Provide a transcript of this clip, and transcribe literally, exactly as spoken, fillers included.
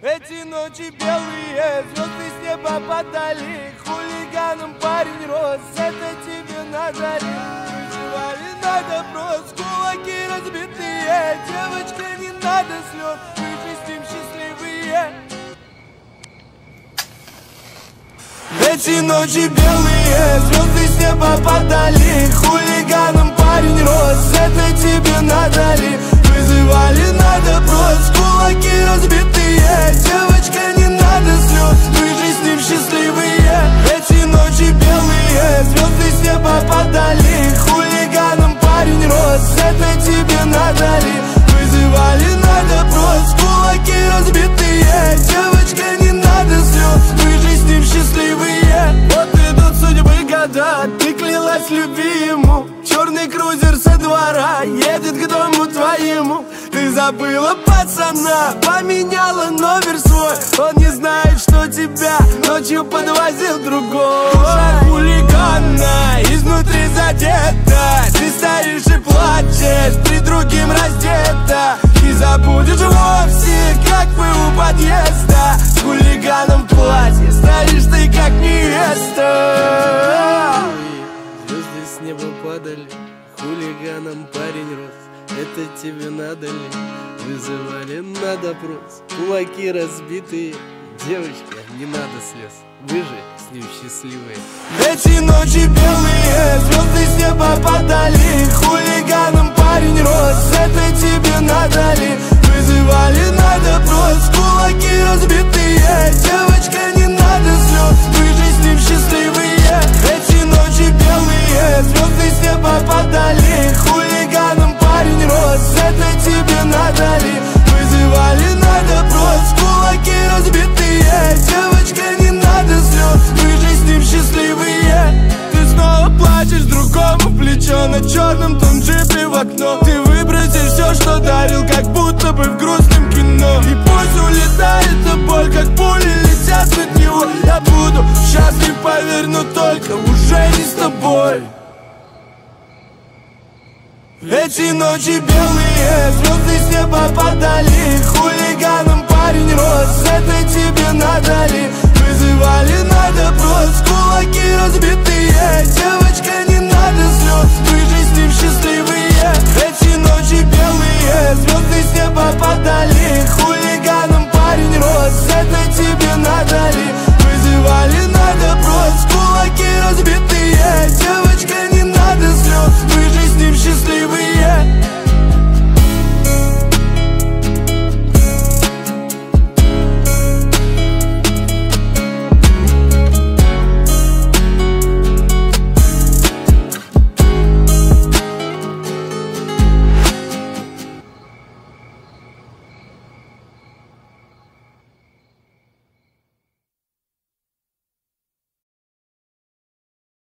Эти ночи белые, звезды с неба падали, хулиганом парень рос, это тебе надо ли? Вызывали на допрос, кулаки разбитые, девочка, не надо слез, мы же с ним счастливые. Эти ночи белые, звезды с неба падали, хулиганом парень рос, это тебе надо ли? Вызывали на допрос, кулаки разбитые, девочка, не надо слез, мы же с ним счастливые. Эти ночи белые, звезды с неба падали, хулиганом парень рос, это тебе надо ли? Вызывали на допрос, кулаки разбитые, девочка, не надо слез, мы же с ним счастливые. Вот идут судьбы года, ты клялась любви ему, черный крузер со двора едет к дому твоему. Ты забыла пацана, поменяла номер свой, он не знает, что тебя ночью подвозил другой. Душа хулигана изнутри задета, ты стоишь и плачешь, при другим раздета. И забудешь вовсе, как мы у подъезда, с хулиганом в платье стоишь ты как невеста. Звезды с неба падали, хулиганом парень рос, это тебе надо ли? Вызывали на допрос, кулаки разбитые, девочка, не надо слез, вы же с ним счастливые. Эти ночи белые, звезды с неба падали, хулиганом парень рос, это тебе надо ли? Вызывали на допрос, кулаки разбитые, девочка, не надо слез, вы же с ним счастливые. Эти ночи белые, звезды с неба падали, хулиганом парень рос, это тебе надо ли? Вызывали на допрос, кулаки разбитые, девочка, не надо слез, мы же с ним счастливые. Ты снова плачешь другому в плечо на черном том джипе в окно. Ты выбросишь все, что дарил, как будто бы в грустном кино. И пусть улетает эта боль, как пули летят от него. Я буду счастлив, поверь, но только уже не с тобой. Эти ночи белые, звезды с неба падали, хулиганом парень рос, это тебе надо ли? Вызывали на допрос, кулаки разбитые.